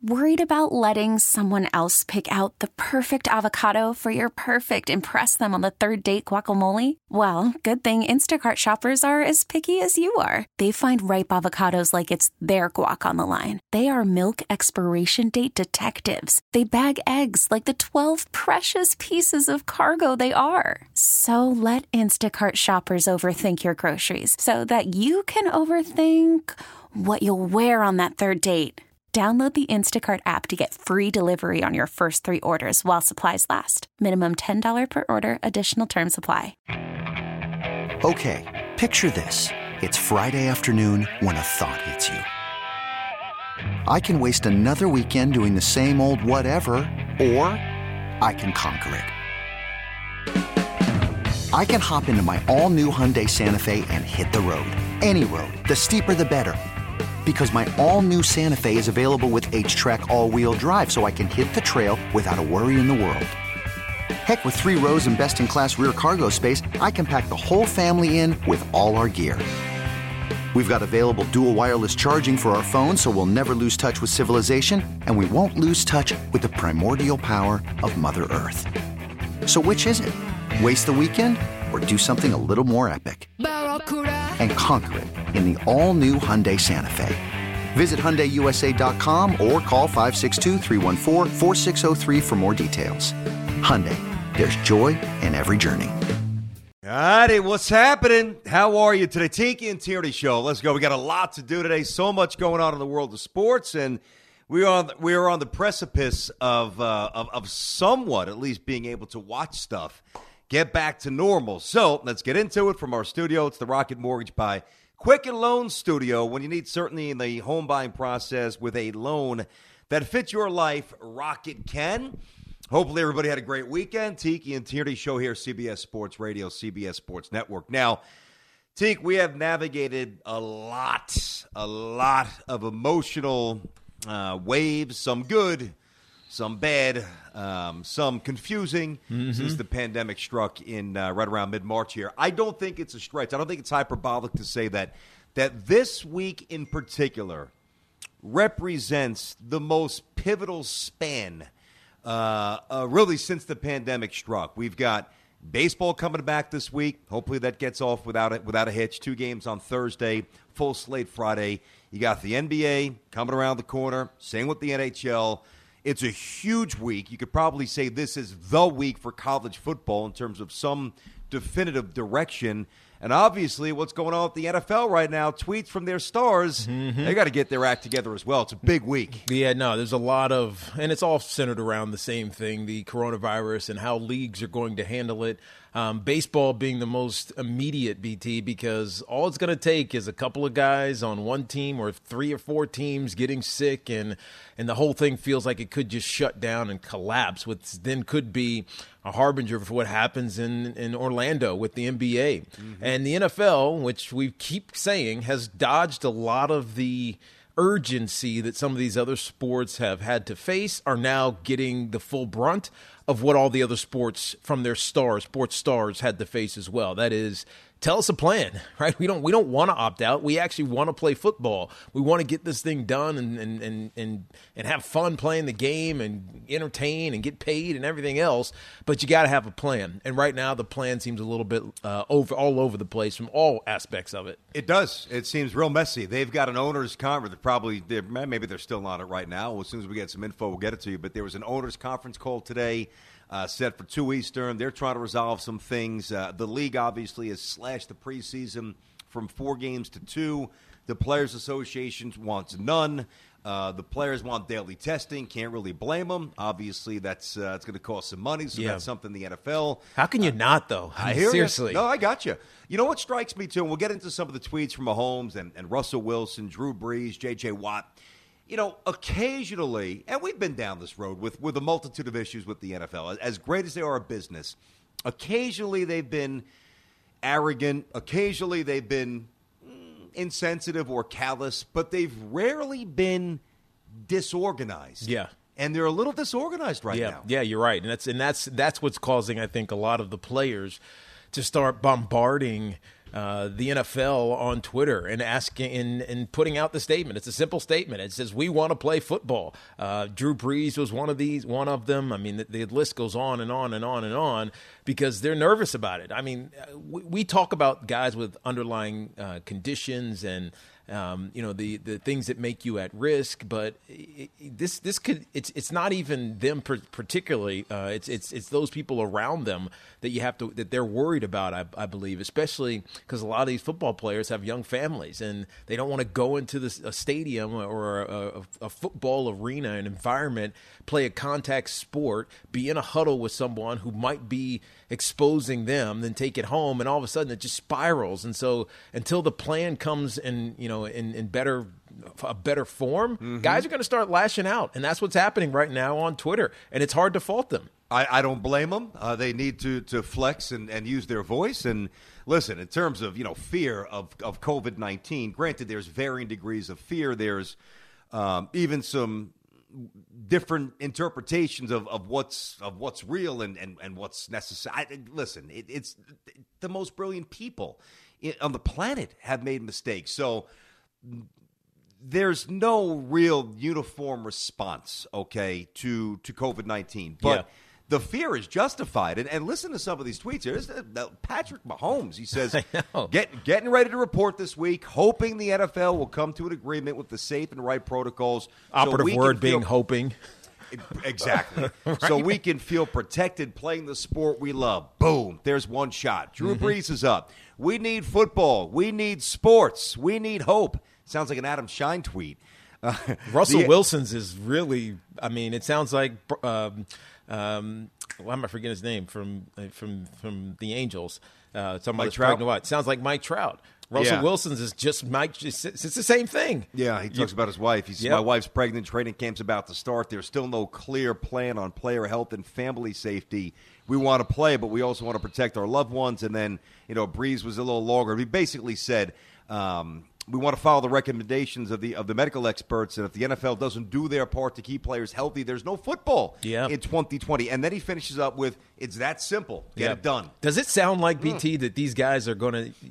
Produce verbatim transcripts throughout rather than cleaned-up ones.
Worried about letting someone else pick out the perfect avocado for your perfect impress them on the third date guacamole? Well, good thing Instacart shoppers are as picky as you are. They find ripe avocados like it's their guac on the line. They are milk expiration date detectives. They bag eggs like the twelve precious pieces of cargo they are. So let Instacart shoppers overthink your groceries so that you can overthink what you'll wear on that third date. Download the Instacart app to get free delivery on your first three orders while supplies last. Minimum ten dollars per order. Additional terms apply. Okay, picture this. It's Friday afternoon when a thought hits you. I can waste another weekend doing the same old whatever, or I can conquer it. I can hop into my all-new Hyundai Santa Fe and hit the road. Any road. The steeper, the better. Because my all-new Santa Fe is available with H-Track all-wheel drive, so I can hit the trail without a worry in the world. Heck, with three rows and best-in-class rear cargo space, I can pack the whole family in with all our gear. We've got available dual wireless charging for our phones, so we'll never lose touch with civilization, and we won't lose touch with the primordial power of Mother Earth. So which is it? Waste the weekend or do something a little more epic? And conquer it in the all-new Hyundai Santa Fe. Visit Hyundai U S A dot com or call five six two, three one four, four six zero three for more details. Hyundai, there's joy in every journey. All righty, what's happening? How are you today? Tiki and Tierney Show. Let's go. We got a lot to do today. So much going on in the world of sports, and we are on the, we are on the precipice of, uh, of of somewhat, at least, being able to watch stuff get back to normal. So let's get into it from our studio. It's the Rocket Mortgage by Quicken Loan Studio. When you need certainty in the home buying process with a loan that fits your life, Rocket can. Hopefully everybody had a great weekend. Tiki and Tierney Show here, C B S Sports Radio, C B S Sports Network. Now, Tiki, we have navigated a lot, a lot of emotional uh, waves, some good, some bad, um, some confusing mm-hmm. since the pandemic struck in uh, right around mid-March here. I don't think it's a stretch. I don't think it's hyperbolic to say that that this week in particular represents the most pivotal span uh, uh, really since the pandemic struck. We've got baseball coming back this week. Hopefully that gets off without a, without a hitch. Two games on Thursday, full slate Friday. You got the N B A coming around the corner. Same with the N H L. It's a huge week. You could probably say this is the week for college football in terms of some definitive direction. And obviously what's going on with the N F L right now, tweets from their stars, mm-hmm. they got to get their act together as well. It's a big week. Yeah, no, there's a lot of, and it's all centered around the same thing, the coronavirus and how leagues are going to handle it. Um, baseball being the most immediate, B T, because all it's going to take is a couple of guys on one team or three or four teams getting sick, and and the whole thing feels like it could just shut down and collapse, which then could be a harbinger for what happens in, in Orlando with the N B A. Mm-hmm. And the N F L, which we keep saying, has dodged a lot of the urgency that some of these other sports have had to face, are now getting the full brunt of what all the other sports from their stars, sports stars, had to face as well. That is, tell us a plan, right? We don't we don't want to opt out. We actually want to play football. We want to get this thing done and and, and, and and have fun playing the game and entertain and get paid and everything else. But you got to have a plan. And right now the plan seems a little bit uh, over all over the place from all aspects of it. It does. It seems real messy. They've got an owners' conference. Probably they're, maybe they're still on it right now. As soon as we get some info, we'll get it to you. But there was an owners' conference call today. Uh, set for two Eastern. They're trying to resolve some things. Uh, the league obviously has slashed the preseason from four games to two. The Players Association wants none. Uh, the players want daily testing. Can't really blame them. Obviously, that's uh, it's going to cost some money, so yeah. that's something the N F L. How can you uh, not, though? I hear Seriously. You. No, I got you. You know what strikes me, too, and we'll get into some of the tweets from Mahomes and, and Russell Wilson, Drew Brees, J J Watt. You know, occasionally, and we've been down this road with, with a multitude of issues with the N F L, as great as they are a business, occasionally they've been arrogant, occasionally they've been insensitive or callous, but they've rarely been disorganized. Yeah. And they're a little disorganized right yeah. now. Yeah, you're right. And that's and that's that's what's causing, I think, a lot of the players to start bombarding uh, the N F L on Twitter and asking and, and putting out the statement. It's a simple statement. It says, we want to play football. Uh, Drew Brees was one of these, one of them. I mean, the, the list goes on and on and on and on because they're nervous about it. I mean, we, we talk about guys with underlying uh, conditions and Um, you know, the, the things that make you at risk, but it, it, this this could it's it's not even them per, particularly. Uh, it's it's it's those people around them that you have to that they're worried about. I, I believe, especially because a lot of these football players have young families and they don't want to go into this a stadium or a, a, a football arena, an environment, play a contact sport, be in a huddle with someone who might be exposing them, then take it home, and all of a sudden it just spirals. And so until the plan comes in, you know, in, in better a better form, mm-hmm. guys are going to start lashing out, and that's what's happening right now on Twitter, and it's hard to fault them. I, I don't blame them. Uh, they need to to flex and, and use their voice. And listen, in terms of, you know, fear of, of COVID nineteen, granted, there's varying degrees of fear. There's um, even some different interpretations of, of what's of what's real and, and, and what's necessary. I, listen, it, it's the most brilliant people on the planet have made mistakes. So there's no real uniform response, okay, to, to COVID nineteen. But yeah. the fear is justified. And, and listen to some of these tweets here. This is, uh, Patrick Mahomes, he says, Get, getting ready to report this week, hoping the N F L will come to an agreement with the safe and right protocols. Operative so word being feel, hoping. Exactly. Right? So we can feel protected playing the sport we love. Boom. There's one shot. Drew mm-hmm. Brees is up. We need football. We need sports. We need hope. Sounds like an Adam Shine tweet. Uh, Russell the, Wilson's is really, I mean, it sounds like, um, um, why am I forgetting his name from from from the Angels? Uh, Mike Trout. It sounds like Mike Trout. Russell yeah. Wilson's is just Mike. It's, it's the same thing. Yeah, he talks you, about his wife. He says, yep. my wife's pregnant. Training camp's about to start. There's still no clear plan on player health and family safety. We want to play, but we also want to protect our loved ones. And then, you know, Brees was a little longer. He basically said, um, we want to follow the recommendations of the of the medical experts, and if the N F L doesn't do their part to keep players healthy, there's no football yep. in twenty twenty. And then he finishes up with, it's that simple. Get yep. it done. Does it sound like, B T, mm. that these guys are going to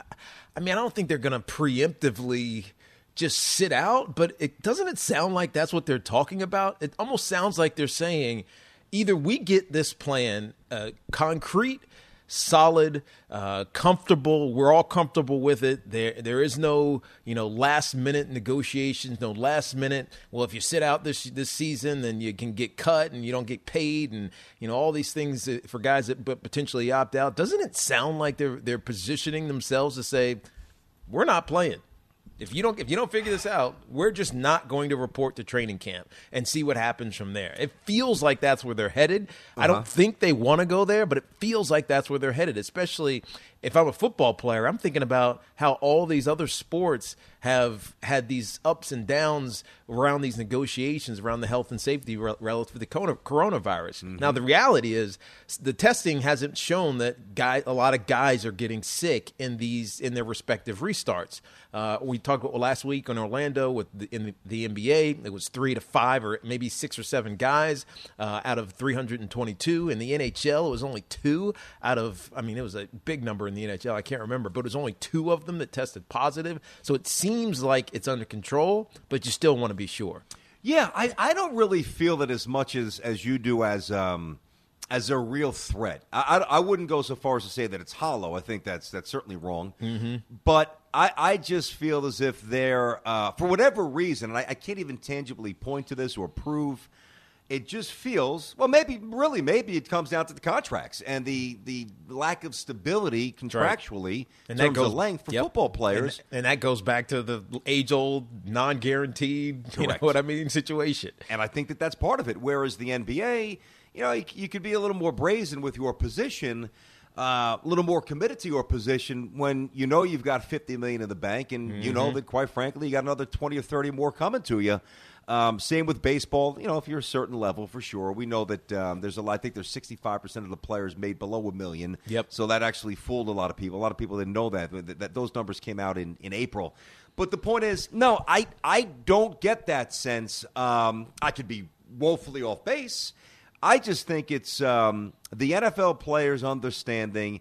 – I mean, I don't think they're going to preemptively just sit out, but it doesn't it sound like that's what they're talking about? It almost sounds like they're saying either we get this plan uh, concrete – solid, uh, comfortable. We're all comfortable with it. There, there is no, you know, last minute negotiations. No last minute. Well, if you sit out this this season, then you can get cut and you don't get paid, and you know all these things for guys that potentially opt out. Doesn't it sound like they're they're positioning themselves to say, we're not playing. If you don't if you don't figure this out, we're just not going to report to training camp and see what happens from there. It feels like that's where they're headed. Uh-huh. I don't think they want to go there, but it feels like that's where they're headed, especially if I'm a football player. I'm thinking about how all these other sports have had these ups and downs around these negotiations around the health and safety relative to the coronavirus. Mm-hmm. Now, the reality is the testing hasn't shown that guy, a lot of guys are getting sick in these in their respective restarts. Uh, we talked about last week in Orlando with the, in the, the N B A. It was three to five or maybe six or seven guys uh, out of three hundred twenty-two. In the N H L, it was only two out of, I mean, it was a big number in the N H L. I can't remember, but it was only two of them that tested positive. So it seems like it's under control, but you still want to be sure. Yeah, I, I don't really feel that as much as, as you do as um, as a real threat. I, I, I wouldn't go so far as to say that it's hollow. I think that's that's certainly wrong. Mm-hmm. But I, I just feel as if they're, uh, for whatever reason, and I, I can't even tangibly point to this or prove, it just feels, well, maybe, really, maybe it comes down to the contracts and the, the lack of stability contractually right. in terms goes, of length for yep. football players. And, and that goes back to the age-old, non-guaranteed, you know what I mean, situation. And I think that that's part of it, whereas the N B A, you know, you, you could be a little more brazen with your position, uh, a little more committed to your position when you know you've got fifty million dollars in the bank and mm-hmm. you know that, quite frankly, you got another twenty or thirty more coming to you. Um, same with baseball. You know, if you're a certain level, for sure. We know that um, there's a lot. I think there's sixty-five percent of the players made below a million. Yep. So that actually fooled a lot of people. A lot of people didn't know that. That, that those numbers came out in, in April. But the point is, no, I I don't get that sense. Um, I could be woefully off base. I just think it's um, the N F L players understanding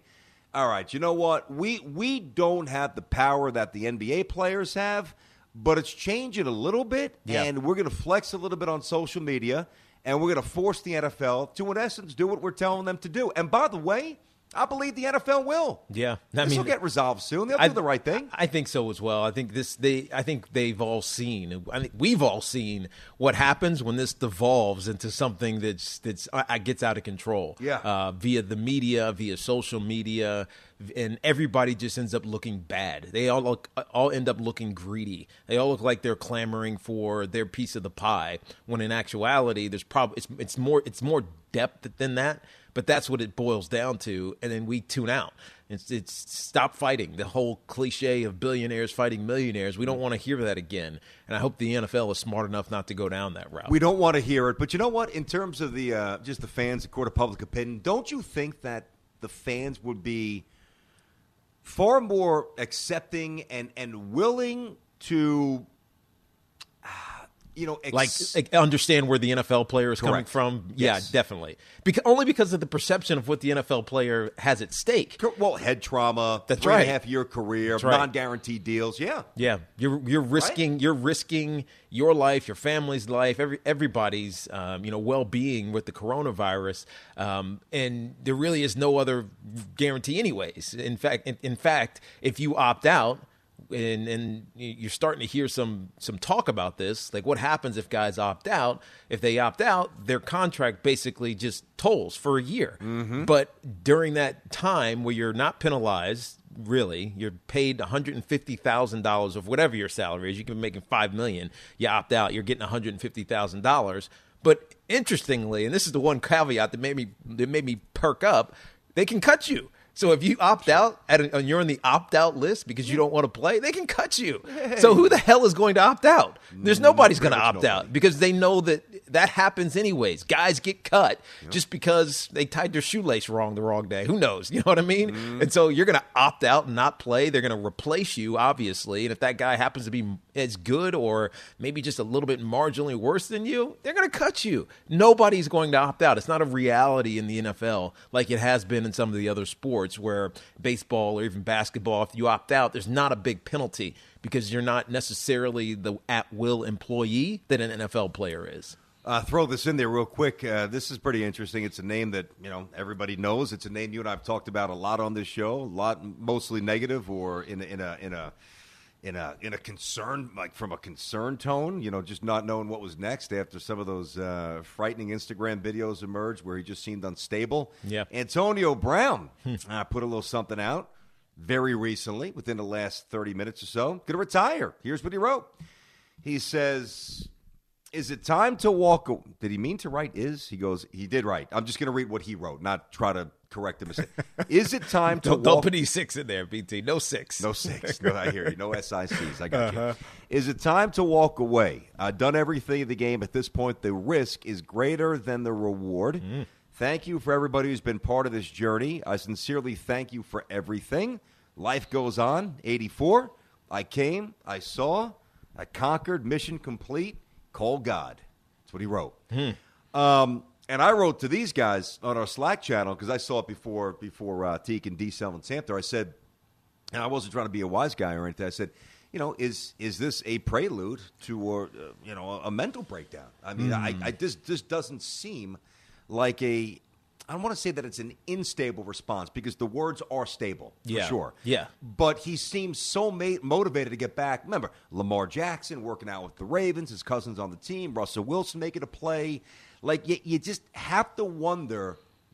all right, you know what? We we don't have the power that the N B A players have, but it's changing a little bit, yeah. and we're going to flex a little bit on social media, and we're going to force the N F L to, in essence, do what we're telling them to do. And by the way, I believe the N F L will. Yeah, I this mean, will get resolved soon. They'll I, do the right thing. I think so as well. I think this. They. I think they've all seen. I think we've all seen what happens when this devolves into something that's that's uh, gets out of control. Yeah. Uh, via the media, via social media, and everybody just ends up looking bad. They all look, all end up looking greedy. They all look like they're clamoring for their piece of the pie. When in actuality, there's probably it's it's more it's more depth than that. But that's what it boils down to, and then we tune out. It's, it's stop fighting. The whole cliche of billionaires fighting millionaires, we don't want to hear that again. And I hope the N F L is smart enough not to go down that route. We don't want to hear it. But you know what? In terms of the uh, just the fans, the court of public opinion, don't you think that the fans would be far more accepting and, and willing to – You know, ex- like, like understand where the N F L player is Correct. coming from. Yes. Yeah, definitely. Because only because of the perception of what the N F L player has at stake. Well, head trauma, That's three right. and a half year career, That's right. non-guaranteed deals. Yeah, Yeah, you're you're risking Right? you're risking your life, your family's life, every everybody's um, you know well-being with the coronavirus, um, and there really is no other guarantee, anyways. In fact, in, in fact, if you opt out. And, and you're starting to hear some some talk about this, like what happens if guys opt out? If they opt out, their contract basically just tolls for a year. Mm-hmm. But during that time where you're not penalized, really, you're paid one hundred fifty thousand dollars of whatever your salary is. You can be making five million dollars. You opt out, you're getting one hundred fifty thousand dollars. But interestingly, and this is the one caveat that made me that made me perk up, they can cut you. So if you opt out and you're on the opt-out list because you don't want to play, they can cut you. So who the hell is going to opt out? There's nobody's going to opt nobody. out because they know that that happens anyways. Guys get cut yep. just because they tied their shoelace wrong the wrong day. Who knows? You know what I mean? Mm. And so you're going to opt out and not play. They're going to replace you, obviously. And if that guy happens to be as good or maybe just a little bit marginally worse than you, they're going to cut you. Nobody's going to opt out. It's not a reality in the N F L like it has been in some of the other sports where baseball or even basketball, if you opt out, there's not a big penalty because you're not necessarily the at-will employee that an N F L player is. Uh, throw this in there real quick. Uh, this is pretty interesting. It's a name that, you know, everybody knows. It's a name you and I have talked about a lot on this show, a lot mostly negative or in a, in a in a in a in a concern, like from a concern tone, you know, just not knowing what was next after some of those uh, frightening Instagram videos emerged where he just seemed unstable. Yeah. Antonio Brown uh, put a little something out very recently, within the last thirty minutes or so. Going to retire. Here's what he wrote. He says, is it time to walk? A- did he mean to write is? He goes, he did write. I'm just going to read what he wrote, not try to correct the mistake. Is it time to don't, walk? don't put any six in there, B T. No six. No six. No, I hear you. No S I Cs. I got uh-huh. you. Is it time to walk away? I've done everything in the game. At this point, the risk is greater than the reward. Mm. Thank you for everybody who's been part of this journey. I sincerely thank you for everything. Life goes on. eighty-four. I came. I saw. I conquered. Mission complete. Call God. That's what he wrote. Hmm. Um, and I wrote to these guys on our Slack channel because I saw it before before uh, Teak and D-Cell and Samter. I said, and I wasn't trying to be a wise guy or anything. I said, you know, is is this a prelude to uh, you know a, a mental breakdown? I mean, mm. I, I this this doesn't seem like a. I don't want to say that it's an unstable response because the words are stable, for yeah. sure. Yeah. But he seems so ma- motivated to get back. Remember, Lamar Jackson working out with the Ravens, his cousin's on the team, Russell Wilson making a play. Like, you, you just have to wonder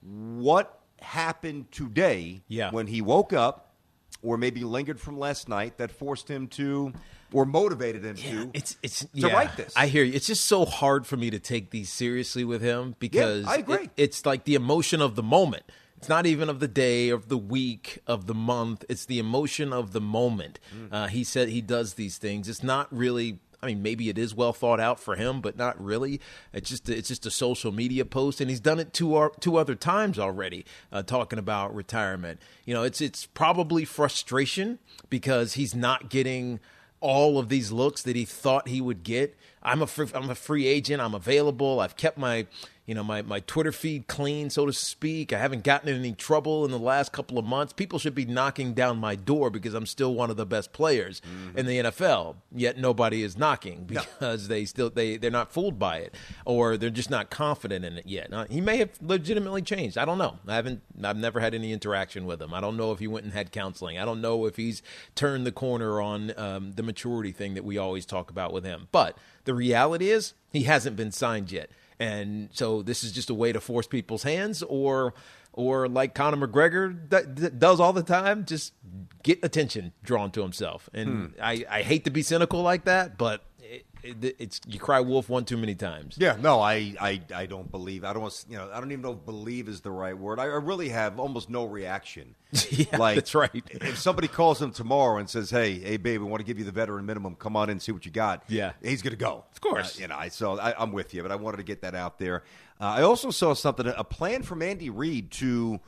what happened today yeah. when he woke up or maybe lingered from last night that forced him to – or motivated him yeah, to, it's, it's, to yeah, write this. I hear you. It's just so hard for me to take these seriously with him because yeah, I agree. It, it's like the emotion of the moment. It's not even of the day, of the week, of the month. It's the emotion of the moment. Mm. Uh, he said he does these things. It's not really – I mean, maybe it is well thought out for him, but not really. It's just it's just a social media post, and he's done it two or, two other times already, uh, talking about retirement. You know, it's it's probably frustration because he's not getting – all of these looks that he thought he would get. I'm a free, I'm a free agent. I'm available. I've kept my, you know, my, my Twitter feed clean, so to speak. I haven't gotten in any trouble in the last couple of months. People should be knocking down my door because I'm still one of the best players mm-hmm. in the N F L. Yet nobody is knocking because no. they still they they're not fooled by it, or they're just not confident in it yet. Now, he may have legitimately changed. I don't know. I haven't. I've never had any interaction with him. I don't know if he went and had counseling. I don't know if he's turned the corner on um, the maturity thing that we always talk about with him. But the reality is he hasn't been signed yet. And so this is just a way to force people's hands, or or like Conor McGregor d- d- does all the time, just get attention drawn to himself. And hmm. I, I hate to be cynical like that, but it, it, it's you cry wolf one too many times. Yeah, no, I, I, I don't believe. I don't you know I don't even know if believe is the right word. I, I really have almost no reaction. yeah, like, that's right. If somebody calls him tomorrow and says, "Hey, hey, babe, we want to give you the veteran minimum. Come on in and see what you got." Yeah, he's going to go. Of course, uh, you know. I, so I, I'm with you, but I wanted to get that out there. Uh, I also saw something, a plan from Andy Reid to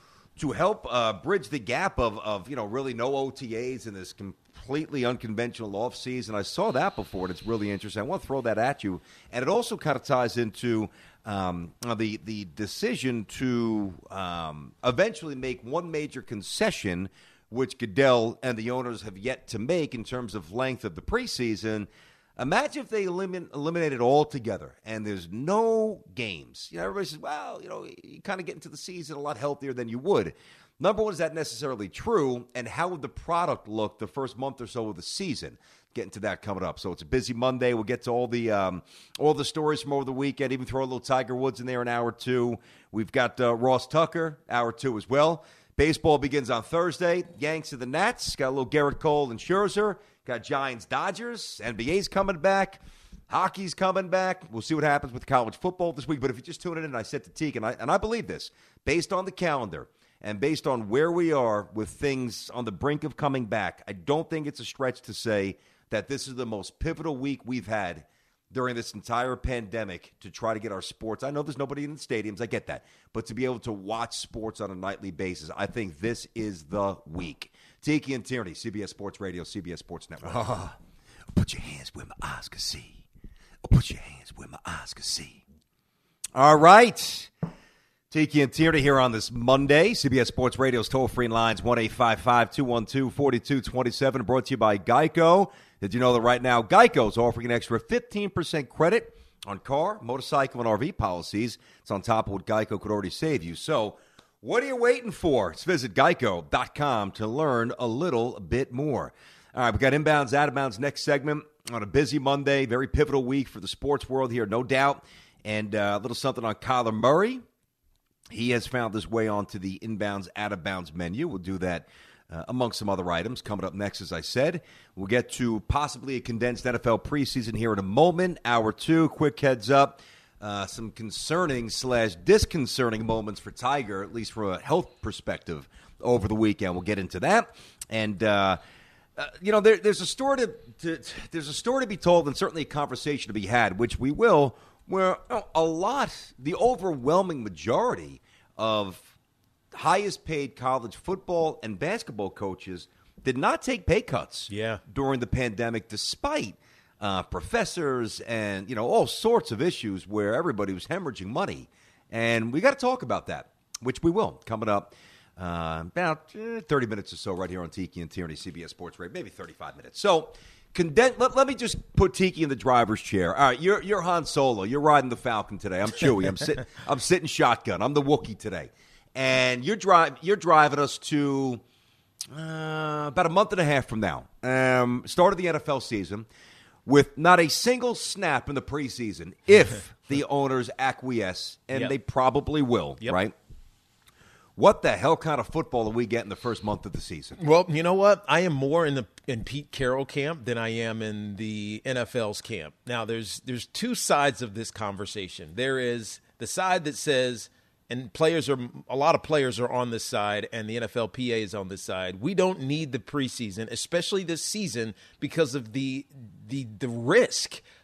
to help uh, bridge the gap of of you know really no O T As in this completely unconventional offseason. I saw that before, and it's really interesting. I want to throw that at you, and it also kind of ties into um, the the decision to um, eventually make one major concession, which Goodell and the owners have yet to make in terms of length of the preseason. Imagine if they elimin- eliminate it all together and there's no games. You know, everybody says, well, you know, you kind of get into the season a lot healthier than you would. Number one, is that necessarily true? And how would the product look the first month or so of the season? Getting to that coming up. So it's a busy Monday. We'll get to all the um, all the stories from over the weekend, even throw a little Tiger Woods in there in hour two. We've got uh, Ross Tucker, hour two as well. Baseball begins on Thursday. Yanks and the Nats. Got a little Garrett Cole and Scherzer. Got Giants, Dodgers. N B A's coming back. Hockey's coming back. We'll see what happens with college football this week. But if you just tune in, and I said to Teague, and I, and I believe this, based on the calendar and based on where we are with things on the brink of coming back, I don't think it's a stretch to say that this is the most pivotal week we've had during this entire pandemic to try to get our sports. I know there's nobody in the stadiums. I get that. But to be able to watch sports on a nightly basis, I think this is the week. Tiki and Tierney, C B S Sports Radio, C B S Sports Network. Oh, put your hands where my eyes can see. Put your hands where my eyes can see. All right. Tiki and Tierney here on this Monday. C B S Sports Radio's toll-free lines, one eight five five, two one two, four two two seven, brought to you by Geico. Did you know that right now Geico's offering an extra fifteen percent credit on car, motorcycle, and R V policies? It's on top of what Geico could already save you. So what are you waiting for? Let's visit geico dot com to learn a little bit more. All right, we got inbounds, out of bounds next segment on a busy Monday, very pivotal week for the sports world here, no doubt. And uh, a little something on Kyler Murray. He has found his way onto the inbounds, out of bounds menu. We'll do that uh, amongst some other items coming up next, as I said. We'll get to possibly a condensed N F L preseason here in a moment. Hour two, quick heads up. Uh, some concerning slash disconcerting moments for Tiger, at least from a health perspective, over the weekend. We'll get into that. And, uh, uh, you know, there, there's a story to, to there's a story to be told, and certainly a conversation to be had, which we will, where you know, a lot, the overwhelming majority of highest paid college football and basketball coaches did not take pay cuts yeah. during the pandemic, despite uh, professors and, you know, all sorts of issues where everybody was hemorrhaging money. And we got to talk about that, which we will, coming up uh, about uh, thirty minutes or so right here on Tiki and Tierney, C B S Sports Radio, maybe thirty-five minutes. So Conden- let, let me just put Tiki in the driver's chair. All right, you're you're Han Solo. You're riding the Falcon today. I'm Chewie. I'm sitting. I'm sitting shotgun. I'm the Wookiee today, and you're drive you're driving us to uh, about a month and a half from now. Um, start of the N F L season with not a single snap in the preseason, if the owners acquiesce, and yep. they probably will. Yep. Right. What the hell kind of football do we get in the first month of the season? Well, you know what? I am more in the in Pete Carroll camp than I am in the N F L's camp. Now, there's there's two sides of this conversation. There is the side that says, and players are a lot of players are on this side, and the N F L P A is on this side. We don't need the preseason, especially this season, because of the the the risk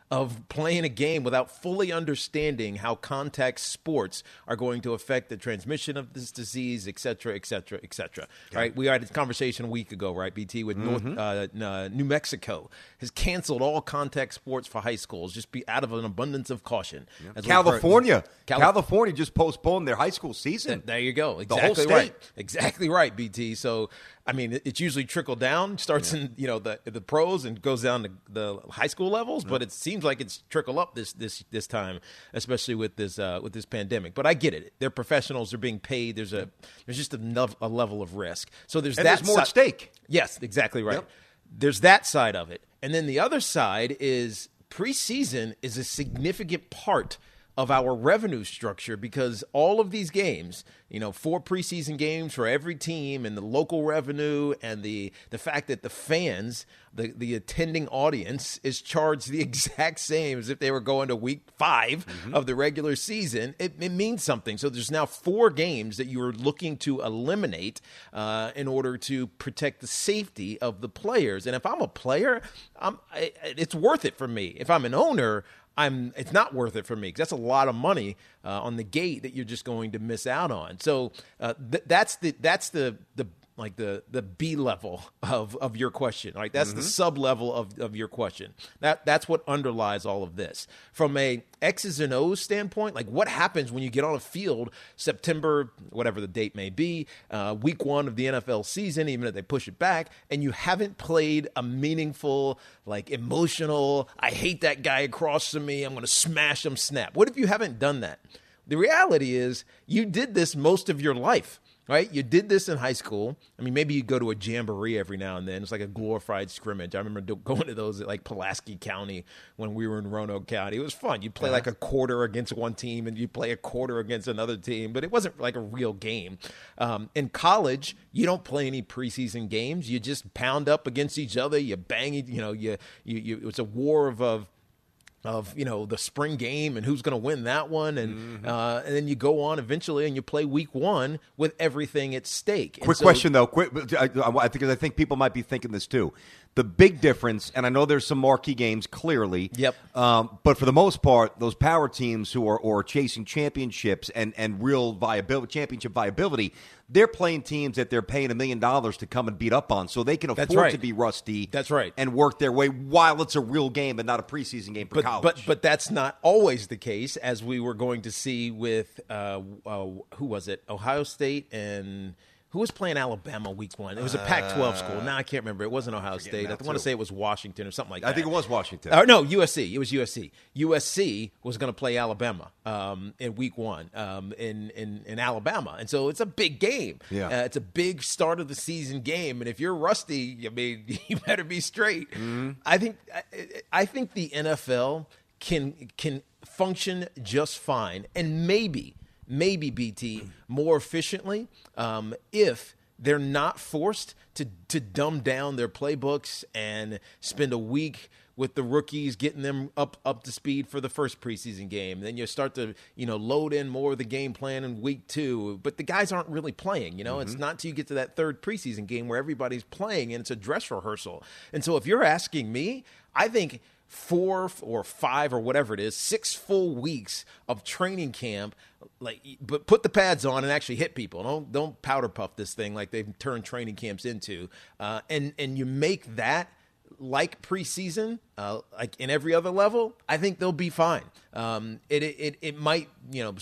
of playing a game without fully understanding how contact sports are going to affect the transmission of this disease, et cetera, et cetera, et cetera. Okay. Right? We had a conversation a week ago, right, B T, with mm-hmm. North, uh, uh, New Mexico has canceled all contact sports for high schools just be out of an abundance of caution. Yeah. California. Calif- California just postponed their high school season. Th- there you go. Exactly the whole state. Right. Exactly right, B T. So, I mean, it's usually trickled down, starts yeah. in, you know, the the pros and goes down to the high school levels, yeah. but it seems like it's trickle up this this this time, especially with this uh, with this pandemic. But I get it. They're professionals. They're being paid. There's a there's just a, a level of risk. So there's and that there's more si- at stake. Yes, exactly right. Yep. There's that side of it. And then the other side is preseason is a significant part of our revenue structure because all of these games, you know, four preseason games for every team and the local revenue and the the fact that the fans, the, the attending audience is charged the exact same as if they were going to week five mm-hmm. of the regular season, it, it means something. So there's now four games that you are looking to eliminate uh, in order to protect the safety of the players. And if I'm a player, I'm, I, it's worth it for me. If I'm an owner, I'm. It's not worth it for me because that's a lot of money uh, on the gate that you're just going to miss out on. So uh, th- that's the that's the the like the the B level of, of your question. Like that's mm-hmm. the sub level of, of your question. That that's what underlies all of this. From a X's and O's standpoint, like what happens when you get on a field September, whatever the date may be, uh, week one of the N F L season, even if they push it back, and you haven't played a meaningful, like emotional, I hate that guy across from me, I'm going to smash him snap. What if you haven't done that? The reality is you did this most of your life. Right? You did this in high school. I mean, maybe you go to a jamboree every now and then. It's like a glorified scrimmage. I remember going to those at like Pulaski County when we were in Roanoke County. It was fun. You play uh-huh. like a quarter against one team and you play a quarter against another team, but it wasn't like a real game. Um, in college, you don't play any preseason games. You just pound up against each other. You bang, you know, you, you, you it's a war of, of of, you know, the spring game and who's going to win that one. And mm-hmm. uh, and then you go on eventually and you play week one with everything at stake. Quick so, question, though. Quick, I, I think I think people might be thinking this, too. The big difference, and I know there's some marquee games, clearly. Yep. Um, but for the most part, those power teams who are or chasing championships and, and real viability, championship viability, they're playing teams that they're paying a million dollars to come and beat up on, so they can afford right. to be rusty. That's right. And work their way while it's a real game and not a preseason game for but, college. But but that's not always the case, as we were going to see with uh, uh, who was it? Ohio State and. Who was playing Alabama week one? It was a Pac twelve school. Now I can't remember. It wasn't Ohio State. I want to say it was Washington or something like that. I think it was Washington. Uh, no, U S C. It was U S C. U S C was going to play Alabama um, in week one um, in, in, in Alabama. And so it's a big game. Yeah. Uh, it's a big start of the season game. And if you're rusty, I mean, you better be straight. Mm-hmm. I think I, I think the N F L can can function just fine. And maybe – maybe, B T, more efficiently um, if they're not forced to, to dumb down their playbooks and spend a week with the rookies, getting them up up to speed for the first preseason game. Then you start to, you know, load in more of the game plan in week two. But the guys aren't really playing, you know. Mm-hmm. It's not until you get to that third preseason game where everybody's playing and it's a dress rehearsal. And so if you're asking me, I think – four or five or whatever it is, six full weeks of training camp, like, but put the pads on and actually hit people. Don't don't powder puff this thing like they've turned training camps into. Uh, and and you make that like preseason, uh, like in every other level, I think they'll be fine. Um, it, it it might, you know,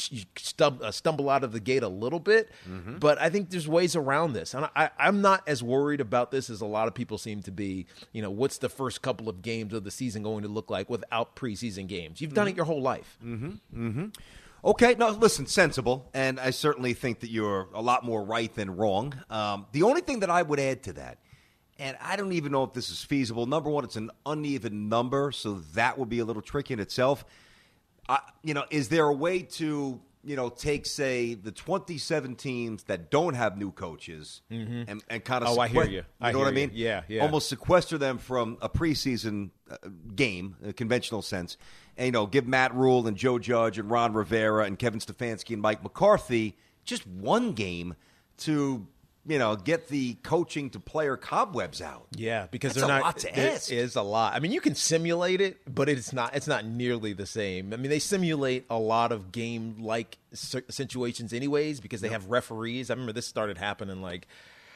stub, uh, stumble out of the gate a little bit, mm-hmm. but I think there's ways around this. And I, I'm not as worried about this as a lot of people seem to be. You know, what's the first couple of games of the season going to look like without preseason games? You've done mm-hmm. it your whole life. Mm-hmm. Mm-hmm. Okay, no, listen, sensible, and I certainly think that you're a lot more right than wrong. Um, the only thing that I would add to that, and I don't even know if this is feasible. Number one, it's an uneven number, so that would be a little tricky in itself. Uh, you know, is there a way to, you know, take, say, the twenty-seven teams that don't have new coaches mm-hmm. and, and kind of oh, sequ- I hear you. I you know hear what I mean? You. Yeah, yeah. Almost sequester them from a preseason uh, game, a conventional sense, and, you know, give Matt Rule and Joe Judge and Ron Rivera and Kevin Stefanski and Mike McCarthy just one game to you know, get the coaching to player cobwebs out. Yeah, because That's they're a not. lot to There ask. is a lot. I mean, you can simulate it, but it's not. It's not nearly the same. I mean, they simulate a lot of game-like situations, anyways, because they have referees. I remember this started happening like.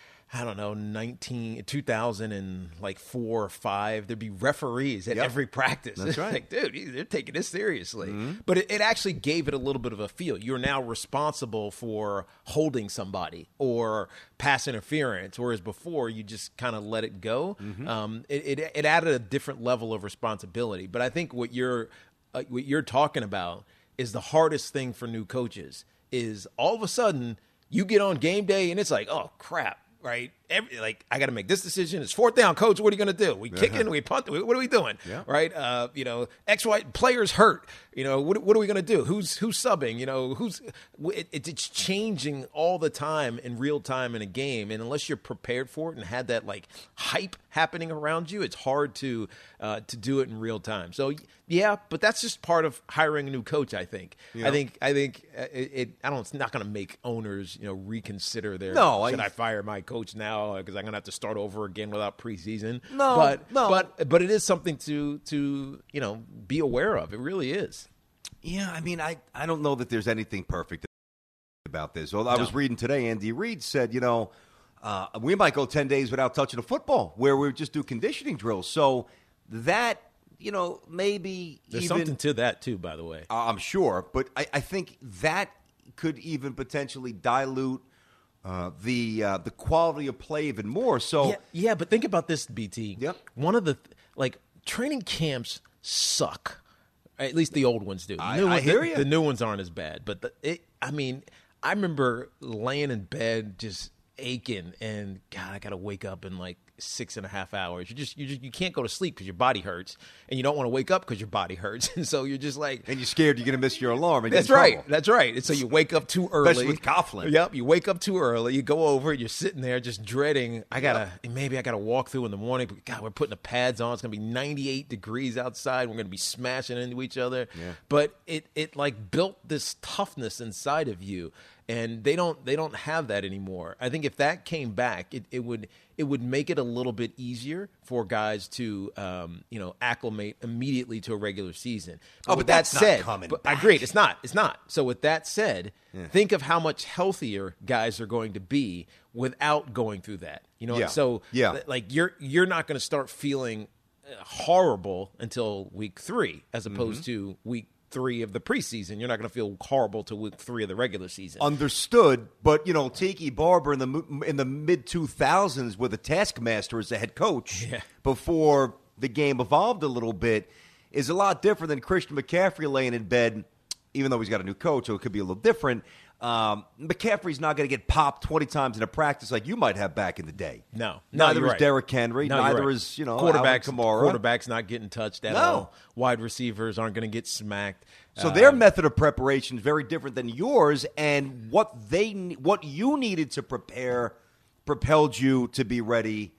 I don't know, nineteen, two thousand and like four or five, there'd be referees at Yep. every practice. That's right. Like, dude, they're taking this seriously. Mm-hmm. But it, it actually gave it a little bit of a feel. You're now responsible for holding somebody or pass interference, whereas before you just kind of let it go. Mm-hmm. Um, it, it, it added a different level of responsibility. But I think what you're uh, what you're talking about is the hardest thing for new coaches is all of a sudden you get on game day and it's like, oh, crap. Right, Every, like I got to make this decision. It's fourth down, coach. What are you going to do? We kicking? Uh-huh. We punt? What are we doing? Yeah. Right, uh, you know, X, Y players hurt. You know, what, what are we going to do? Who's who's subbing? You know, who's it, it's changing all the time in real time in a game, and unless you're prepared for it and had that like hype happening around you, it's hard to uh, to do it in real time. So yeah, but that's just part of hiring a new coach. I think. Yeah. I think. I think it, it. I don't. It's not going to make owners, you know, reconsider their. No, should I, I fire my coach now because I'm going to have to start over again without preseason? No, but no. but but it is something to to you know be aware of. It really is. Yeah, I mean, I, I don't know that there's anything perfect about this. Well, I No. was reading today, Andy Reid said, you know, uh, we might go ten days without touching a football where we just do conditioning drills. So that, you know, maybe There's even, something to that too, by the way. uh, I'm sure, but I, I think that could even potentially dilute uh, the uh, the quality of play even more. So Yeah, yeah, but think about this, B T. Yep. One of the like training camps suck. At least the old ones do. The I- new I ones- hear the, ya. The new ones aren't as bad, but the, it. I mean, I remember laying in bed just aching, and God, I got to wake up in like six and a half hours. You just you just you can't go to sleep because your body hurts, and you don't want to wake up because your body hurts, and so you're just like. and you're scared you're going to miss your alarm. And get That's in right. trouble. That's right. And so you wake up too early. Especially with Coughlin. Yep. You wake up too early. You go over. You're sitting there just dreading. I gotta maybe I gotta walk through in the morning. But God, we're putting the pads on. It's gonna be ninety-eight degrees outside. We're gonna be smashing into each other. Yeah. But it it like built this toughness inside of you, and they don't they don't have that anymore. I think if that came back, it, it would it would make it a little bit easier for guys to um, you know acclimate immediately to a regular season. Oh, but with that's that not said, coming but I back. agree. It's not. It's not. So with that said, think of how much healthier guys are going to be without going through that. You know. Yeah. So Yeah. th- like you're you're not going to start feeling uh, horrible until week three, as opposed Mm-hmm. to week three of the preseason. You're not going to feel horrible till week three of the regular season. Understood, but you know, Tiki Barber in the mo- in the mid two thousands with a taskmaster as the head coach Yeah. before the game evolved a little bit is a lot different than Christian McCaffrey laying in bed, even though he's got a new coach, so it could be a little different. Um, McCaffrey's not going to get popped twenty times in a practice like you might have back in the day. No, no, neither you're is right. Derrick Henry. No, you're neither right. is you know quarterbacks. Alvin Kamara. Quarterbacks not getting touched at No. all. Wide receivers aren't going to get smacked. So Uh, their method of preparation is very different than yours, and what they what you needed to prepare propelled you to be ready.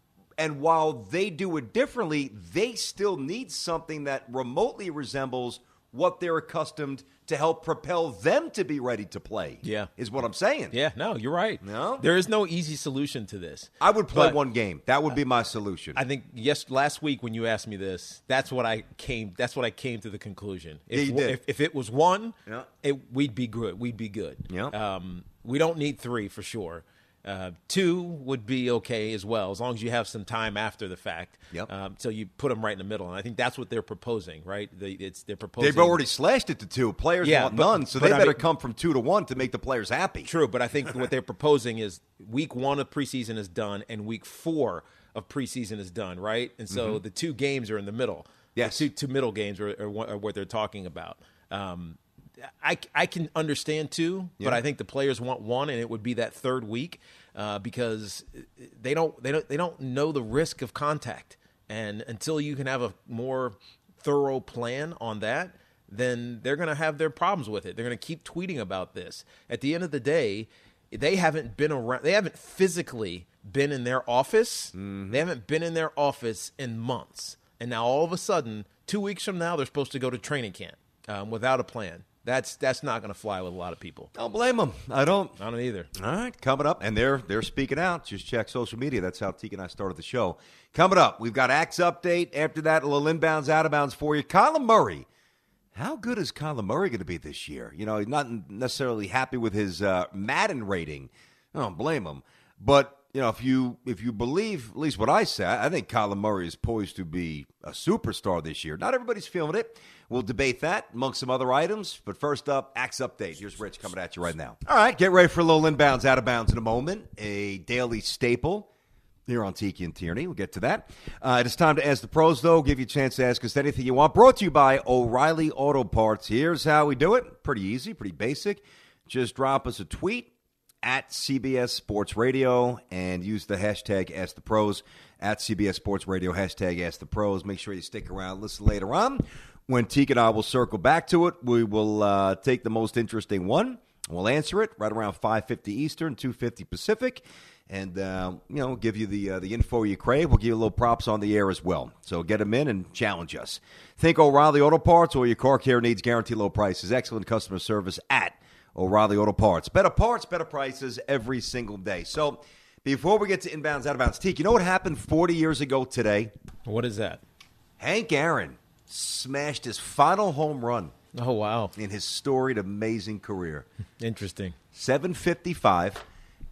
And while they do it differently, they still need something that remotely resembles what they're accustomed to help propel them to be ready to play. Yeah. is what I'm saying. Yeah, no, you're right. No? There is no easy solution to this. I would play But one game. That would be my solution. I think yes. Last week when you asked me this, that's what I came. That's what I came to the conclusion. If, Yeah, you did. if, if it was one, Yeah. it, we'd be good. We'd be good. Yeah. Um, we don't need three for sure. Uh, two would be okay as well, as long as you have some time after the fact. Yep. Um, so you put them right in the middle, and I think that's what they're proposing, right? They, it's they're proposing. They've already slashed it to two. Players Yeah, want but- none, so but they I better mean- come from two to one to make the players happy. True, but I think what they're proposing is week one of preseason is done and week four of preseason is done, right? And so the two games are in the middle. Yes. The two, two middle games are, are, what- are what they're talking about. Um, I, I can understand two, but Yeah. I think the players want one, and it would be that third week uh, because they don't they don't they don't know the risk of contact, and until you can have a more thorough plan on that, then they're going to have their problems with it. They're going to keep tweeting about this. At the end of the day, they haven't been around. They haven't physically been in their office. They haven't been in their office in months, and now all of a sudden, two weeks from now, they're supposed to go to training camp um, without a plan. That's that's not going to fly with a lot of people. Don't blame them. I don't. I don't either. All right, coming up, and they're they're speaking out. Just check social media. That's how Teague and I started the show. Coming up, we've got Axe Update. After that, a little inbounds, out of bounds for you. Kyler Murray. How good is Kyler Murray going to be this year? You know, he's not necessarily happy with his uh, Madden rating. I don't blame him. But, you know, if you if you believe, at least what I say, I think Kyler Murray is poised to be a superstar this year. Not everybody's feeling it. We'll debate that amongst some other items. But first up, Axe Update. Here's Rich coming at you right now. All right, get ready for a little inbounds, out of bounds in a moment. A daily staple here on Tiki and Tierney. We'll get to that. Uh, it is time to Ask the Pros, though. Give you a chance to ask us anything you want. Brought to you by O'Reilly Auto Parts. Here's how we do it. Pretty easy, pretty basic. Just drop us a tweet at C B S Sports Radio and use the hashtag Ask the Pros. At C B S Sports Radio, hashtag Ask the Pros. Make sure you stick around. Listen later on. When Teague and I will circle back to it, we will uh, take the most interesting one. We'll answer it right around five fifty Eastern, two fifty Pacific. And, uh, you know, give you the uh, the info you crave. We'll give you a little props on the air as well. So get them in and challenge us. Think O'Reilly Auto Parts, or your car care needs, guarantee low prices. Excellent customer service at O'Reilly Auto Parts. Better parts, better prices every single day. So before we get to inbounds, out of bounds, Teak, you know what happened forty years ago today? What is that? Hank Aaron smashed his final home run. Oh, wow. In his storied, amazing career. Interesting. seven fifty-five,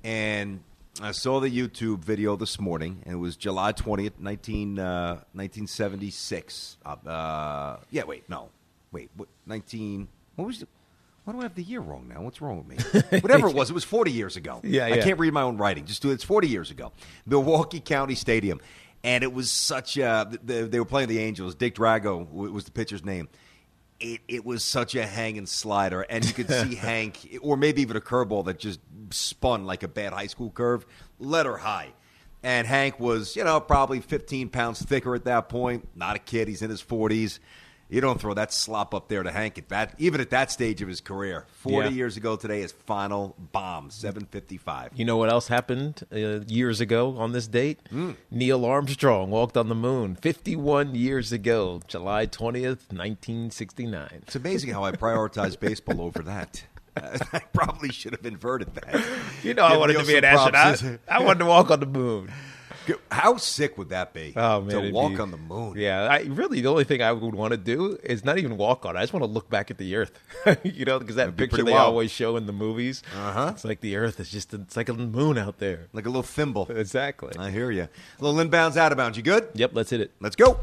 and I saw the YouTube video this morning, and it was July twentieth, nineteen, uh, nineteen seventy-six. Uh, yeah, wait, no. Wait, what, nineteen, what was the, why do I have the year wrong now? What's wrong with me? Whatever it was, it was forty years ago. Yeah, yeah. I can't read my own writing. Just do it. It's forty years ago. Milwaukee County Stadium. And it was such a, they, they were playing the Angels. Dick Drago was the pitcher's name. It it was such a hanging slider, and you could see Hank, or maybe even a curveball that just spun like a bad high school curve, let her high. And Hank was, you know, probably fifteen pounds thicker at that point. Not a kid. He's in his forties. You don't throw that slop up there to Hank at that, even at that stage of his career. Forty Yeah. years ago today, his final bomb, seven fifty-five. You know what else happened uh, years ago on this date? Mm. Neil Armstrong walked on the moon fifty-one years ago, July twentieth, nineteen sixty-nine. It's amazing how I prioritize baseball over that. I probably should have inverted that. You know, I wanted to be an astronaut. I wanted to walk on the moon. How sick would that be? Oh, man, to walk be, on the moon. Yeah, I really the only thing I would want to do is not even walk on it. I just want to look back at the Earth. You know, because that That'd be picture they wild. always show in the movies. Uh-huh. It's like the Earth is just it's like a moon out there. Like a little thimble. Exactly. I hear you. A little inbounds, out of bounds. You good? Yep, let's hit it. Let's go.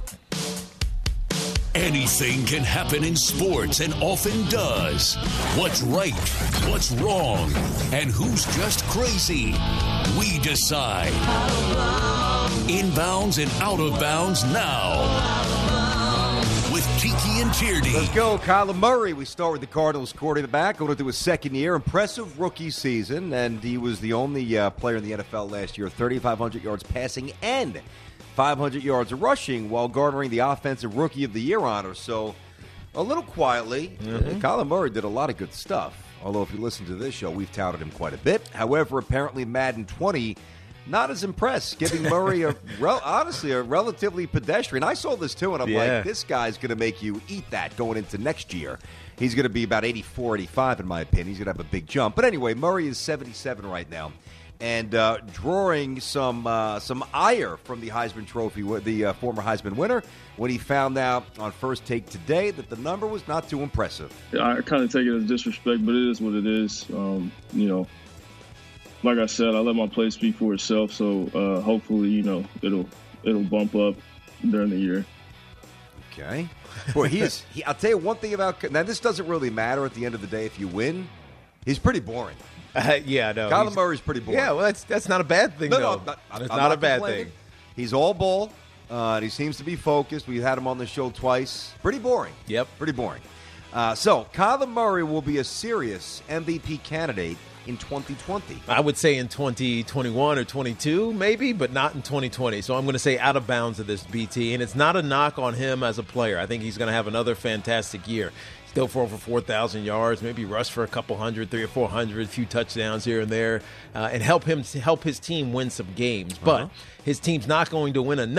Anything can happen in sports and often does. What's right, what's wrong, and who's just crazy? We decide. Inbounds and out of bounds now. With Tiki and Tierney. Let's go. Kyler Murray. We start with the Cardinals quarterback. Going into his second year. Impressive rookie season. And he was the only uh, player in the N F L last year. thirty-five hundred yards passing and five hundred yards rushing while garnering the Offensive Rookie of the Year honor. So, a little quietly, mm-hmm. Kyler Murray did a lot of good stuff. Although, if you listen to this show, we've touted him quite a bit. However, apparently Madden twenty, not as impressed, giving Murray, a rel- honestly, a relatively pedestrian. I saw this, too, and I'm Yeah. like, this guy's going to make you eat that going into next year. He's going to be about eighty-four, eighty-five, in my opinion. He's going to have a big jump. But anyway, Murray is seventy-seven right now. And uh, drawing some uh, some ire from the Heisman Trophy, the uh, former Heisman winner, when he found out on First Take today that the number was not too impressive. I kind of take it as disrespect, but it is what it is. Um, you know, like I said, I let my play speak for itself. So uh, hopefully, you know, it'll it'll bump up during the year. Okay. Well, he is. He, I'll tell you one thing about now. This doesn't really matter at the end of the day if you win. He's pretty boring. Uh, yeah, no. Kyler Murray's pretty boring. Yeah, well, that's that's not a bad thing, No, though. no, not, I'm, it's I'm not, not a bad complaining. thing. He's all ball. Uh, and he seems to be focused. We've had him on the show twice. Pretty boring. Yep. Pretty boring. Uh, so, Kyler Murray will be a serious M V P candidate in twenty twenty. I would say in twenty twenty-one or twenty-two, maybe, but not in twenty twenty. So I'm going to say out of bounds of this, B T. And it's not a knock on him as a player. I think he's going to have another fantastic year. Still for over four thousand yards, maybe rush for a couple hundred, three or four hundred, a few touchdowns here and there, uh, and help him help his team win some games. But Uh-huh. his team's not going to win enough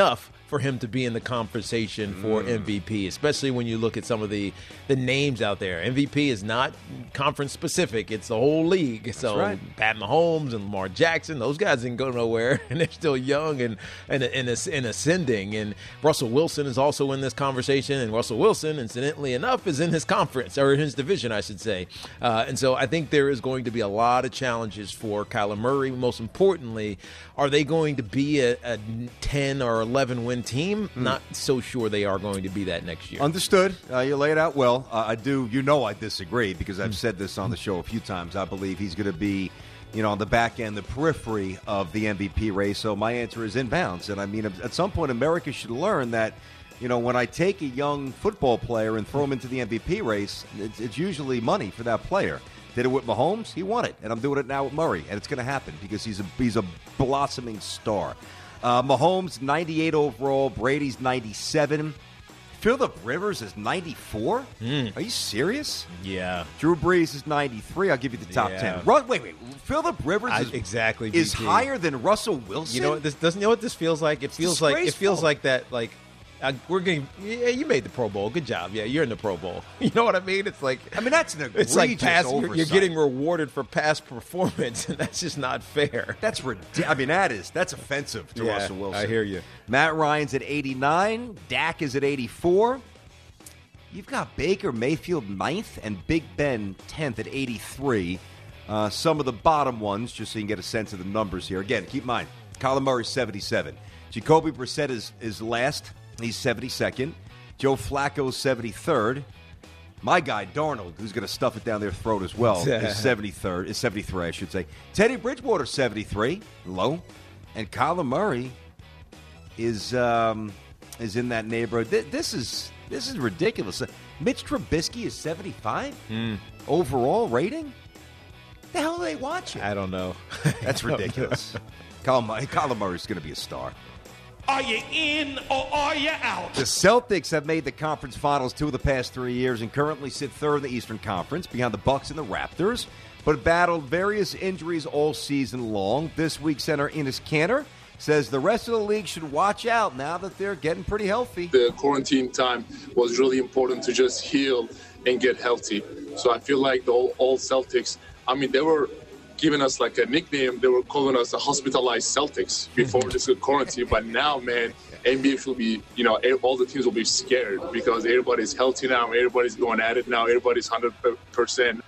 for him to be in the conversation for mm. M V P, especially when you look at some of the, the names out there. M V P is not conference specific. It's the whole league. That's so right. Pat Mahomes and Lamar Jackson, those guys didn't go nowhere, and they're still young and, and, and, and ascending. And Russell Wilson is also in this conversation, and Russell Wilson, incidentally enough, is in his conference, or in his division, I should say. Uh, and so I think there is going to be a lot of challenges for Kyler Murray. Most importantly, are they going to be a, a ten or eleven win team? Mm. Not so sure they are going to be that next year. Understood. Uh, you lay it out well. Uh, I do. You know I disagree because I've mm. said this on the show a few times. I believe he's going to be, you know, on the back end, the periphery of the M V P race. So my answer is inbounds. And I mean, at some point, America should learn that, you know, when I take a young football player and throw him into the M V P race, it's, it's usually money for that player. Did it with Mahomes, he won it, and I'm doing it now with Murray, and it's going to happen because he's a he's a blossoming star. Uh, Mahomes ninety-eight overall, Brady's ninety-seven. Phillip Rivers is ninety-four. Mm. Are you serious? Yeah. Drew Brees is ninety-three. I'll give you the top yeah. ten. Ru- wait, wait. Phillip Rivers I, is exactly is B T. higher than Russell Wilson. You know what this doesn't. You know what this feels like? It it's feels like it feels disgraceful. like that. Like. Uh, we're getting. Yeah, you made the Pro Bowl. Good job. Yeah, you're in the Pro Bowl. You know what I mean? It's like. I mean, that's an egregious It's like past. You're, oversight. you're getting rewarded for past performance, and that's just not fair. That's ridiculous. I mean, that is that's offensive to yeah, Russell Wilson. I hear you. Matt Ryan's at eighty-nine. Dak is at eighty-four. You've got Baker Mayfield ninth and Big Ben tenth at eighty-three. Uh, some of the bottom ones, just so you can get a sense of the numbers here. Again, keep in mind, Kyler Murray's seventy-seven. Jacoby Brissett is, is last. He's seventy-second. Joe Flacco's seventy-third. My guy, Darnold, who's going to stuff it down their throat as well, is seventy-third. Is seventy-three, I should say. Teddy Bridgewater, seventy-three, low. And Kyler Murray is um, is in that neighborhood. Th- this is this is ridiculous. Uh, Mitch Trubisky is seventy-five mm. overall rating. The hell are they watching? I don't know. That's ridiculous. Kyler, Kyler Murray's going to be a star. Are you in or are you out? The Celtics have made the conference finals two of the past three years and currently sit third in the Eastern Conference behind the Bucks and the Raptors, but battled various injuries all season long. This week, center Enes Kanter says the rest of the league should watch out now that they're getting pretty healthy. The quarantine time was really important to just heal and get healthy. So I feel like the all, all Celtics, I mean, they were giving us like a nickname. They were calling us the hospitalized Celtics before this quarantine. But now, man, N B A will be, you know, all the teams will be scared because everybody's healthy now. Everybody's going at it now. Everybody's one hundred percent.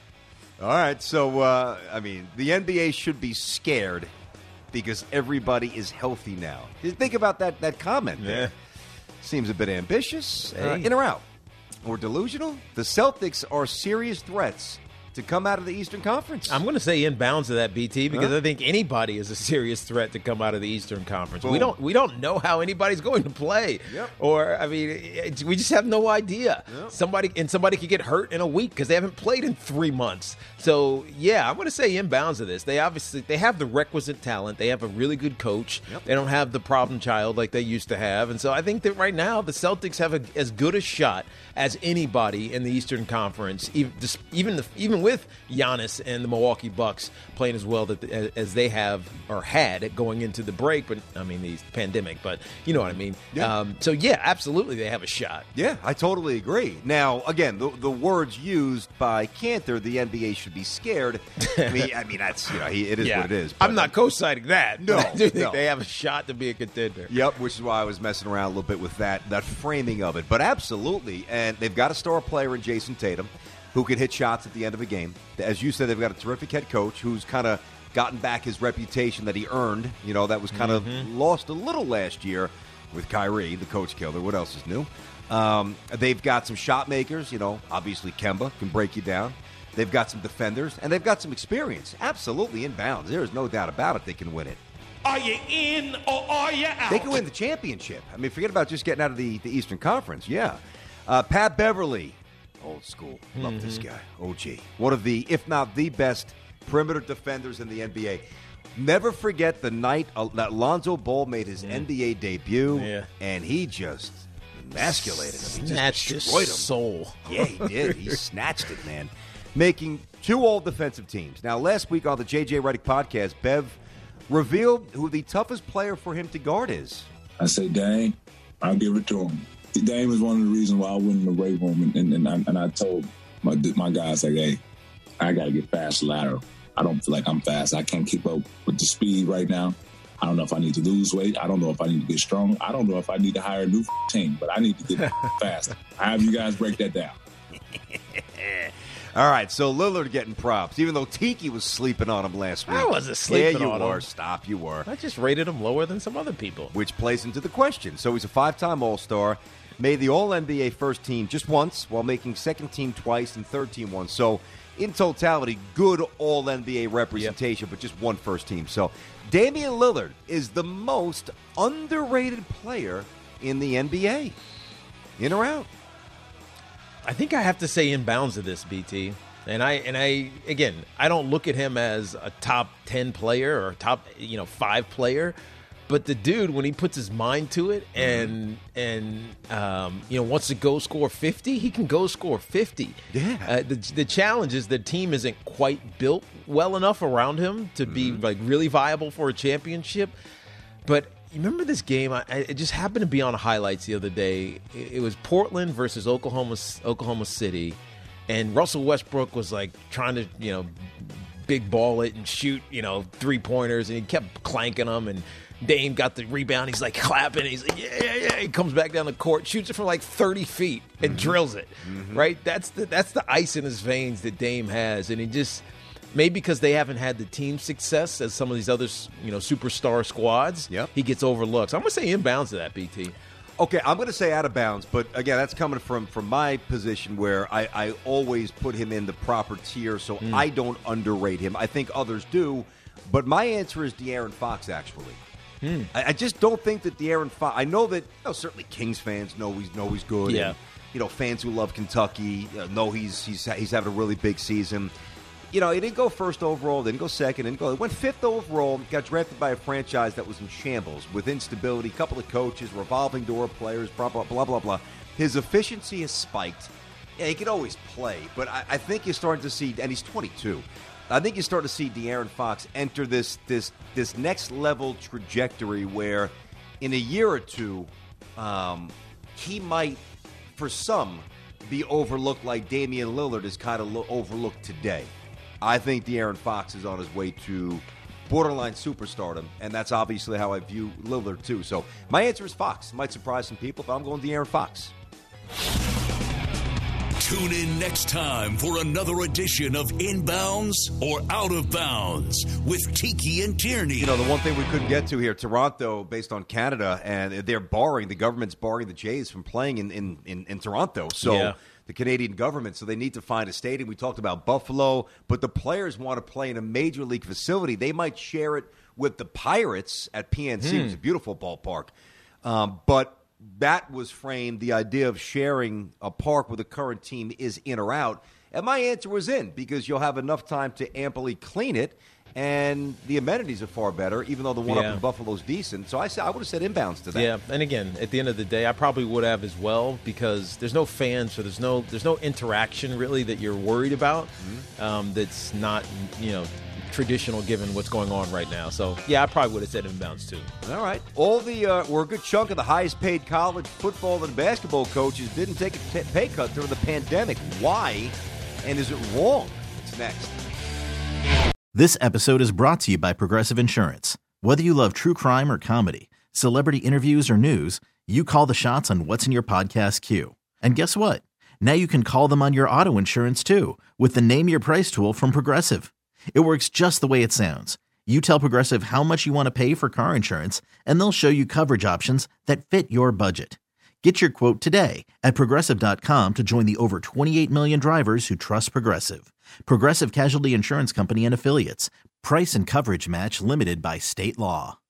All right. So, uh, I mean, the N B A should be scared because everybody is healthy now. Think about that, that comment there. Yeah. Seems a bit ambitious. Uh, Hey. in or out? Or delusional? The Celtics are serious threats to come out of the Eastern Conference. I'm going to say inbounds to that, B T, because Huh? I think anybody is a serious threat to come out of the Eastern Conference. Boom. We don't we don't know how anybody's going to play, Yep. or I mean, it- we just have no idea. Yep. Somebody and somebody could get hurt in a week because they haven't played in three months. So yeah, I'm going to say inbounds to this. They obviously they have the requisite talent. They have a really good coach. Yep. They don't have the problem child like they used to have, and so I think that right now the Celtics have a, as good a shot as anybody in the Eastern Conference, even just, even the, even with Giannis and the Milwaukee Bucks playing as well that as, as they have or had going into the break, but I mean the pandemic, but you know what I mean. Yeah. Um, so yeah, absolutely they have a shot. Yeah, I totally agree. Now, again, the, the words used by Cantor, the N B A should be scared. I mean, I mean that's you know, he, it is yeah. what it is. I'm but- not co-signing that. No, but I do think no. they have a shot to be a contender. Yep, which is why I was messing around a little bit with that that framing of it. But absolutely, and they've got a star player in Jason Tatum who can hit shots at the end of a game. As you said, they've got a terrific head coach who's kind of gotten back his reputation that he earned. You know, that was kind of Mm-hmm. lost a little last year with Kyrie, the coach killer. What else is new? Um, they've got some shot makers. You know, obviously Kemba can break you down. They've got some defenders, and they've got some experience. Absolutely inbounds. There is no doubt about it they can win it. Are you in or are you out? They can win the championship. I mean, forget about just getting out of the, the Eastern Conference. Yeah. Uh, Pat Beverly, old school. Love Mm-hmm. this guy. O G. One of the, if not the best, perimeter defenders in the N B A. Never forget the night uh, that Lonzo Ball made his N B A debut, Yeah. and he just emasculated him. He just Snatched his destroyed him. soul. Yeah, he did. He snatched it, man. Making two all-defensive teams. Now, last week on the J J Redick podcast, Bev revealed who the toughest player for him to guard is. I say, Dame, I'll give it to him. Dame is one of the reasons why I went in the weight room, and, and, and, I, and I told my my guys, like, hey, I got to get fast lateral. I don't feel like I'm fast. I can't keep up with the speed right now. I don't know if I need to lose weight. I don't know if I need to get strong. I don't know if I need to hire a new team, but I need to get fast. I have you guys break that down. All right, so Lillard getting props, even though Tiki was sleeping on him last week. I wasn't sleeping yeah, you on were. him. Stop, you were. I just rated him lower than some other people. Which plays into the question. So he's a five-time All-Star, made the All N B A first team just once, while making second team twice and third team once. So in totality, good All N B A representation, yep. but just one first team. So Damian Lillard is the most underrated player in the N B A. In or out? I think I have to say inbounds of this, B T. And I and I again, I don't look at him as a top ten player or top, you know, five player. But the dude, when he puts his mind to it and mm-hmm. and um, you know wants to go score fifty, he can go score fifty. Yeah. Uh, the the challenge is the team isn't quite built well enough around him to mm-hmm. be like really viable for a championship. But you remember this game? I, it just happened to be on highlights the other day. It, it was Portland versus Oklahoma Oklahoma City, and Russell Westbrook was like trying to you know big ball it and shoot you know three pointers, and he kept clanking them and. Dame got the rebound. He's like clapping. He's like, yeah, yeah, yeah. He comes back down the court, shoots it from like thirty feet and mm-hmm. drills it, mm-hmm. right? That's the that's the ice in his veins that Dame has. And he just, maybe because they haven't had the team success as some of these other, you know, superstar squads, yep. he gets overlooked. So I'm going to say inbounds to that, B T. Okay, I'm going to say out of bounds, but again, that's coming from, from my position where I, I always put him in the proper tier, so mm. I don't underrate him. I think others do, but my answer is De'Aaron Fox, actually. Hmm. I, I just don't think that De'Aaron Fox. I know that you know, certainly Kings fans know he's know he's good. Yeah. And, you know, fans who love Kentucky uh, know he's he's he's having a really big season. You know, he didn't go first overall, didn't go second, didn't go. He went fifth overall. Got drafted by a franchise that was in shambles with instability, couple of coaches, revolving door players, blah blah blah blah blah. His efficiency has spiked. Yeah, he could always play, but I, I think you're starting to see, and he's twenty-two. I think you start to see De'Aaron Fox enter this this this next level trajectory where, in a year or two, um, he might, for some, be overlooked like Damian Lillard is kind of lo- overlooked today. I think De'Aaron Fox is on his way to borderline superstardom, and that's obviously how I view Lillard too. So my answer is Fox. Might surprise some people, but I'm going De'Aaron Fox. Tune in next time for another edition of Inbounds or Out of Bounds with Tiki and Tierney. You know, the one thing we couldn't get to here, Toronto, based on Canada, and they're barring, the government's barring the Jays from playing in, in, in, in Toronto. So yeah. the Canadian government, so they need to find a stadium. We talked about Buffalo, but the players want to play in a major league facility. They might share it with the Pirates at P N C, hmm. which is a beautiful ballpark. Um, but that was framed, the idea of sharing a park with a current team is in or out. And my answer was in, because you'll have enough time to amply clean it, and the amenities are far better, even though the one yeah. up in Buffalo is decent. So I, I would have said inbounds to that. Yeah, and again, at the end of the day, I probably would have as well, because there's no fans, so there's no there's no interaction really that you're worried about. Mm-hmm. Um, that's not, you know, traditional given what's going on right now. So, yeah, I probably would have said inbounds too. All right. All the, uh, or a good chunk of the highest paid college football and basketball coaches didn't take a t- pay cut during the pandemic. Why? And is it wrong? It's next. This episode is brought to you by Progressive Insurance. Whether you love true crime or comedy, celebrity interviews or news, you call the shots on what's in your podcast queue. And guess what? Now you can call them on your auto insurance too, with the Name Your Price tool from Progressive. It works just the way it sounds. You tell Progressive how much you want to pay for car insurance, and they'll show you coverage options that fit your budget. Get your quote today at Progressive dot com to join the over twenty-eight million drivers who trust Progressive. Progressive Casualty Insurance Company and Affiliates. Price and coverage match limited by state law.